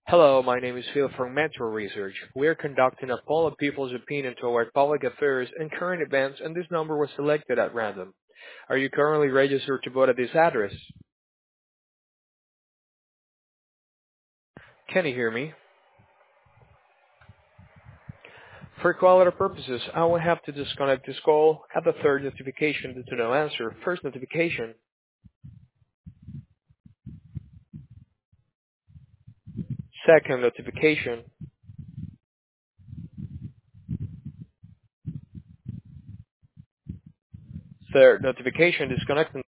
Hello, my name is Phil from Metro Research. We are conducting a poll of people's opinion toward public affairs and current events, and this number was selected at random. Are you currently registered to vote at this address? Can you hear me? For quality purposes, I will have to disconnect this call at the third notification due to no answer. First notification, second notification, third notification disconnecting.